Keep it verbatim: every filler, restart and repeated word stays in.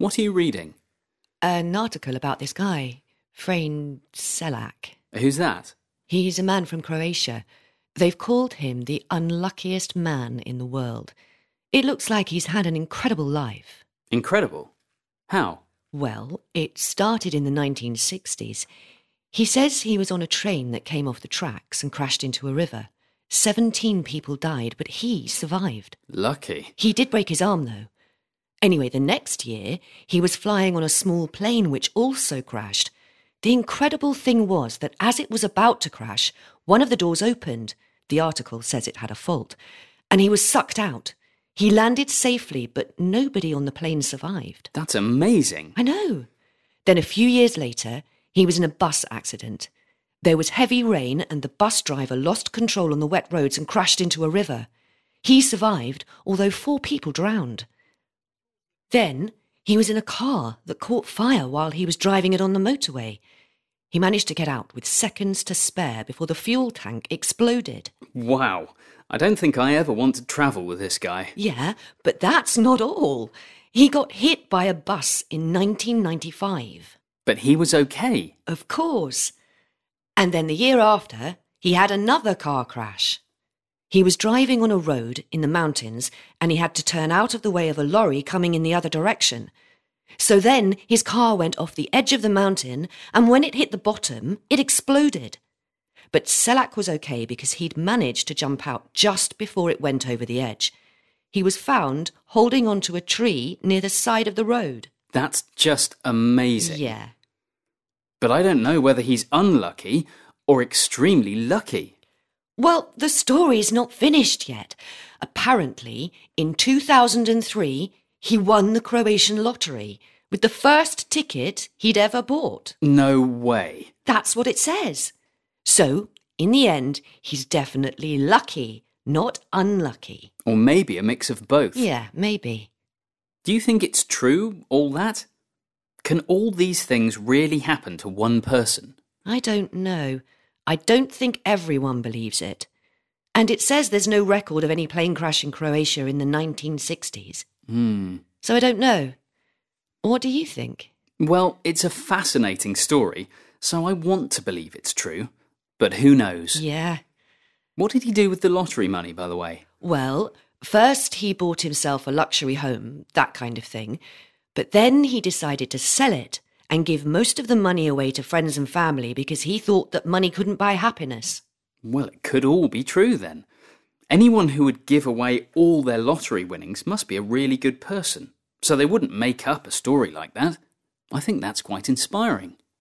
What are you reading? An article about this guy, Frane Selak. Who's that? He's a man from Croatia. They've called him the unluckiest man in the world. It looks like he's had an incredible life. Incredible? How? Well, it started in the nineteen sixties. He says he was on a train that came off the tracks and crashed into a river. Seventeen people died, but he survived. Lucky. He did break his arm, though. Anyway, the next year, he was flying on a small plane which also crashed. The incredible thing was that as it was about to crash, one of the doors opened. The article says it had a fault. And he was sucked out. He landed safely, but nobody on the plane survived. That's amazing. I know. Then a few years later, he was in a bus accident. There was heavy rain and the bus driver lost control on the wet roads and crashed into a river. He survived, although four people drowned. Then he was in a car that caught fire while he was driving it on the motorway. He managed to get out with seconds to spare before the fuel tank exploded. Wow. I don't think I ever want to travel with this guy. Yeah, but that's not all. He got hit by a bus in nineteen ninety-five. But he was okay. Of course. And then the year after, he had another car crash. He was driving on a road in the mountains and he had to turn out of the way of a lorry coming in the other direction. So then his car went off the edge of the mountain and when it hit the bottom, it exploded. But Selak was okay because he'd managed to jump out just before it went over the edge. He was found holding onto a tree near the side of the road. That's just amazing. Yeah. But I don't know whether he's unlucky or extremely lucky. Well, the story's not finished yet. Apparently, in two thousand three, he won the Croatian lottery with the first ticket he'd ever bought. No way. That's what it says. So, in the end, he's definitely lucky, not unlucky. Or maybe a mix of both. Yeah, maybe. Do you think it's true, all that? Can all these things really happen to one person? I don't know. I don't think everyone believes it. And it says there's no record of any plane crash in Croatia in the nineteen sixties. Hmm. So I don't know. What do you think? Well, it's a fascinating story, so I want to believe it's true. But who knows? Yeah. What did he do with the lottery money, by the way? Well, first he bought himself a luxury home, that kind of thing. But then he decided to sell it and give most of the money away to friends and family because he thought that money couldn't buy happiness. Well, it could all be true then. Anyone who would give away all their lottery winnings must be a really good person, so they wouldn't make up a story like that. I think that's quite inspiring.